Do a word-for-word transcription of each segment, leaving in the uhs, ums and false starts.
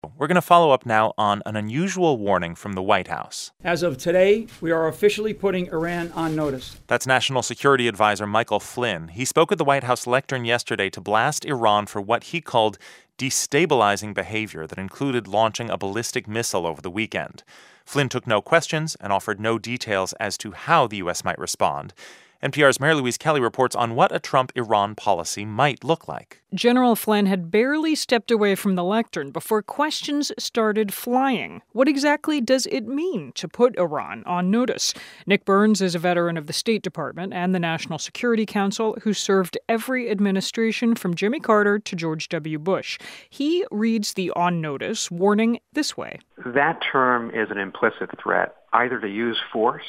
We're going to follow up now on an unusual warning from the White House. As of today, we are officially putting Iran on notice. That's National Security Advisor Michael Flynn. He spoke at the White House lectern yesterday to blast Iran for what he called destabilizing behavior that included launching a ballistic missile over the weekend. Flynn took no questions and offered no details as to how the U S might respond. N P R's Mary Louise Kelly reports on what a Trump-Iran policy might look like. General Flynn had barely stepped away from the lectern before questions started flying. What exactly does it mean to put Iran on notice? Nick Burns is a veteran of the State Department and the National Security Council who served every administration from Jimmy Carter to George W. Bush. He reads the on notice warning this way. That term is an implicit threat, either to use force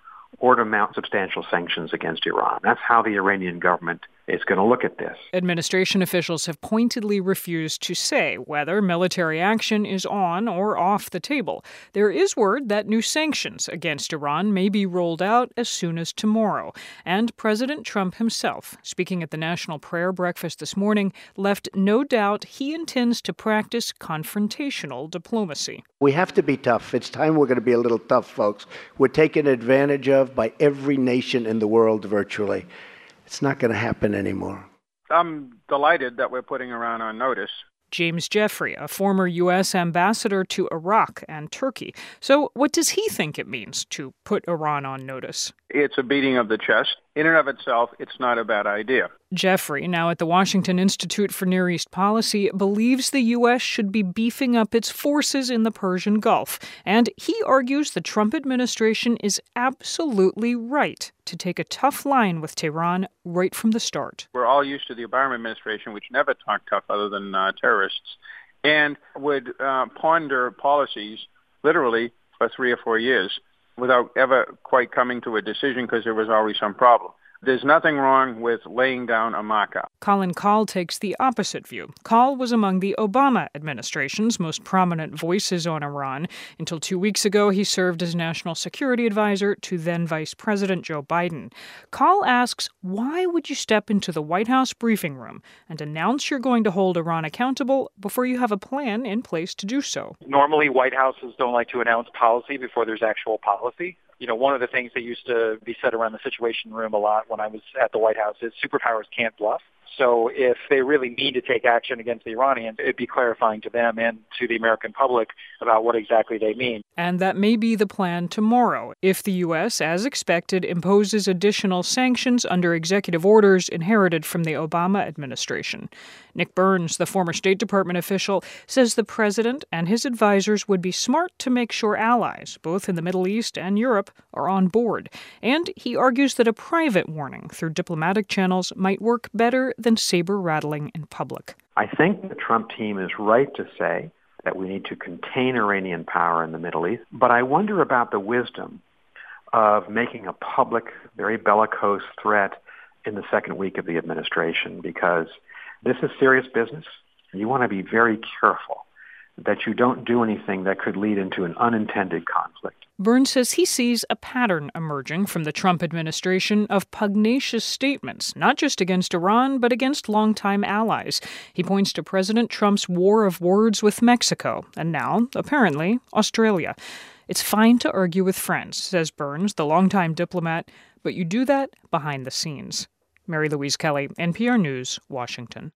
or to mount substantial sanctions against Iran. That's how the Iranian government is going to look at this. Administration officials have pointedly refused to say whether military action is on or off the table. There is word that new sanctions against Iran may be rolled out as soon as tomorrow. And President Trump himself, speaking at the National Prayer Breakfast this morning, left no doubt he intends to practice confrontational diplomacy. We have to be tough. It's time we're going to be a little tough, folks. We're taken advantage of by every nation in the world virtually. It's not going to happen anymore. I'm delighted that we're putting Iran on notice. James Jeffrey, a former U S ambassador to Iraq and Turkey. So what does he think it means to put Iran on notice? It's a beating of the chest. In and of itself, it's not a bad idea. Jeffrey, now at the Washington Institute for Near East Policy, believes the U S should be beefing up its forces in the Persian Gulf. And he argues the Trump administration is absolutely right to take a tough line with Tehran right from the start. We're all used to the Obama administration, which never talked tough other than uh, terrorists, and would uh, ponder policies literally for three or four years without ever quite coming to a decision because there was always some problem. There's nothing wrong with laying down a markup. Colin Kahl takes the opposite view. Kahl was among the Obama administration's most prominent voices on Iran. Until two weeks ago, he served as national security advisor to then Vice President Joe Biden. Kahl asks, why would you step into the White House briefing room and announce you're going to hold Iran accountable before you have a plan in place to do so? Normally, White Houses don't like to announce policy before there's actual policy. You know, one of the things that used to be said around the Situation Room a lot when I was at the White House is superpowers can't bluff. So if they really need to take action against the Iranians, it'd be clarifying to them and to the American public about what exactly they mean. And that may be the plan tomorrow, if the U S, as expected, imposes additional sanctions under executive orders inherited from the Obama administration. Nick Burns, the former State Department official, says the president and his advisors would be smart to make sure allies, both in the Middle East and Europe, are on board. And he argues that a private warning through diplomatic channels might work better than saber-rattling in public. I think the Trump team is right to say that we need to contain Iranian power in the Middle East, but I wonder about the wisdom of making a public, very bellicose threat in the second week of the administration, because this is serious business. You want to be very careful that you don't do anything that could lead into an unintended conflict. Burns says he sees a pattern emerging from the Trump administration of pugnacious statements, not just against Iran, but against longtime allies. He points to President Trump's war of words with Mexico, and now, apparently, Australia. It's fine to argue with friends, says Burns, the longtime diplomat, but you do that behind the scenes. Mary Louise Kelly, N P R News, Washington.